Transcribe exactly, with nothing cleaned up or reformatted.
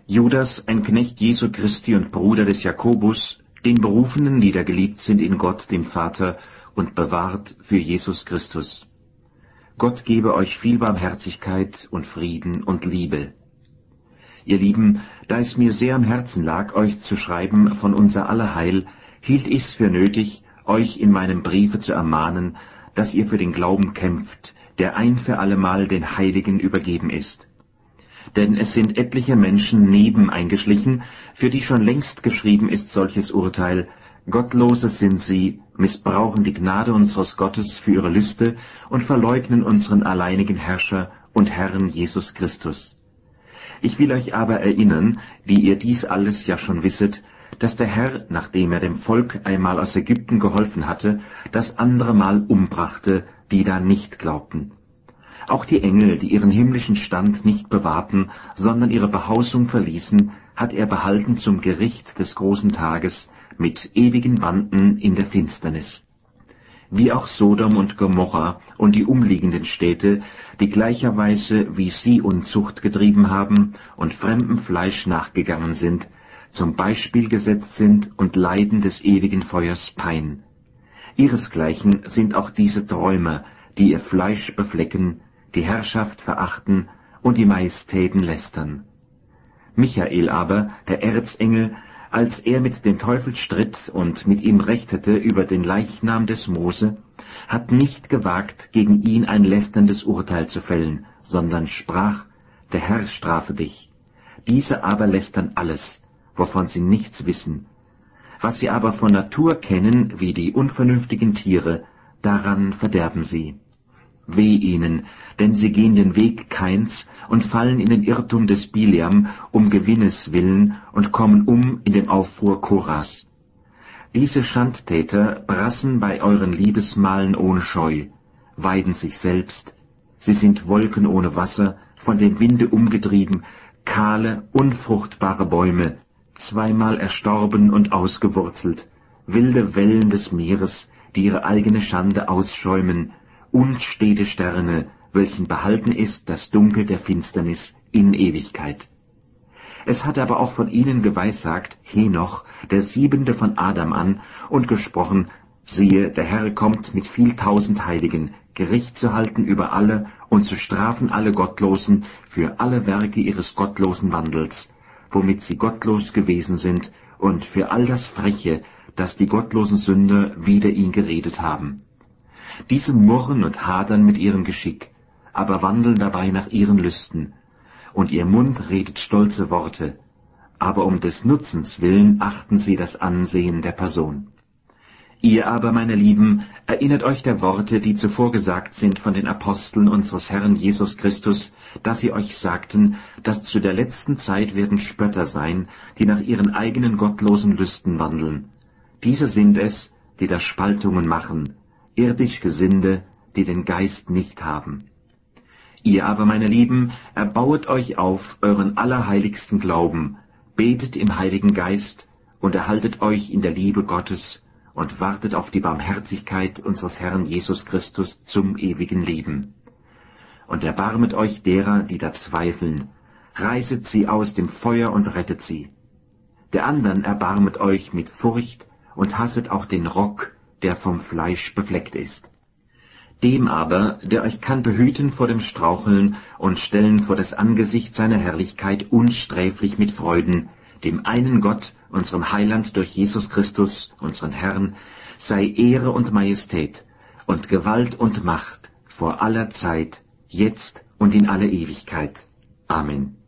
Judas, ein Knecht Jesu Christi und Bruder des Jakobus, den Berufenen, die da geliebt sind in Gott, dem Vater, und bewahrt für Jesus Christus. Gott gebe euch viel Barmherzigkeit und Frieden und Liebe. Ihr Lieben, da es mir sehr am Herzen lag, euch zu schreiben von unser aller Heil, hielt ich's für nötig, euch in meinem Briefe zu ermahnen, dass ihr für den Glauben kämpft, der ein für allemal den Heiligen übergeben ist. Denn es sind etliche Menschen neben eingeschlichen, für die schon längst geschrieben ist solches Urteil: Gottlose sind sie, missbrauchen die Gnade unseres Gottes für ihre Lüste und verleugnen unseren alleinigen Herrscher und Herrn Jesus Christus. Ich will euch aber erinnern, die ihr dies alles ja schon wisset, dass der Herr, nachdem er dem Volk einmal aus Ägypten geholfen hatte, das andere Mal umbrachte, die da nicht glaubten. Auch die Engel, die ihren himmlischen Stand nicht bewahrten, sondern ihre Behausung verließen, hat er behalten zum Gericht des großen Tages mit ewigen Banden in der Finsternis. Wie auch Sodom und Gomorra und die umliegenden Städte, die gleicherweise wie sie Unzucht getrieben haben und fremdem Fleisch nachgegangen sind, zum Beispiel gesetzt sind und leiden des ewigen Feuers Pein. Ihresgleichen sind auch diese Träumer, die ihr Fleisch beflecken, die Herrschaft verachten und die Majestäten lästern. Michael aber, der Erzengel, als er mit dem Teufel stritt und mit ihm rechtete über den Leichnam des Mose, hat nicht gewagt, gegen ihn ein lästerndes Urteil zu fällen, sondern sprach: Der Herr strafe dich. Diese aber lästern alles, wovon sie nichts wissen. Was sie aber von Natur kennen, wie die unvernünftigen Tiere, daran verderben sie. Weh ihnen, denn sie gehen den Weg Kains und fallen in den Irrtum des Biliam um Gewinnes willen und kommen um in den Aufruhr Koras. Diese Schandtäter brassen bei euren Liebesmahlen ohne Scheu, weiden sich selbst, sie sind Wolken ohne Wasser, von dem Winde umgetrieben, kahle, unfruchtbare Bäume, zweimal erstorben und ausgewurzelt, wilde Wellen des Meeres, die ihre eigene Schande ausschäumen, unstete Sterne, welchen behalten ist das Dunkel der Finsternis in Ewigkeit. Es hat aber auch von ihnen geweissagt Henoch, der Siebente von Adam an, und gesprochen: Siehe, der Herr kommt mit viel tausend Heiligen, Gericht zu halten über alle und zu strafen alle Gottlosen für alle Werke ihres gottlosen Wandels, womit sie gottlos gewesen sind, und für all das Freche, das die gottlosen Sünder wider ihn geredet haben. Diese murren und hadern mit ihrem Geschick, aber wandeln dabei nach ihren Lüsten, und ihr Mund redet stolze Worte, aber um des Nutzens willen achten sie das Ansehen der Person. Ihr aber, meine Lieben, erinnert euch der Worte, die zuvor gesagt sind von den Aposteln unseres Herrn Jesus Christus, dass sie euch sagten, dass zu der letzten Zeit werden Spötter sein, die nach ihren eigenen gottlosen Lüsten wandeln. Diese sind es, die da Spaltungen machen, irdisch Gesinde, die den Geist nicht haben. Ihr aber, meine Lieben, erbauet euch auf euren allerheiligsten Glauben, betet im Heiligen Geist und erhaltet euch in der Liebe Gottes und wartet auf die Barmherzigkeit unseres Herrn Jesus Christus zum ewigen Leben. Und erbarmet euch derer, die da zweifeln, reißet sie aus dem Feuer und rettet sie. Der andern erbarmet euch mit Furcht und hasset auch den Rock, der vom Fleisch befleckt ist. Dem aber, der euch kann behüten vor dem Straucheln und stellen vor das Angesicht seiner Herrlichkeit unsträflich mit Freuden, dem einen Gott, unserem Heiland durch Jesus Christus, unseren Herrn, sei Ehre und Majestät und Gewalt und Macht vor aller Zeit, jetzt und in alle Ewigkeit. Amen.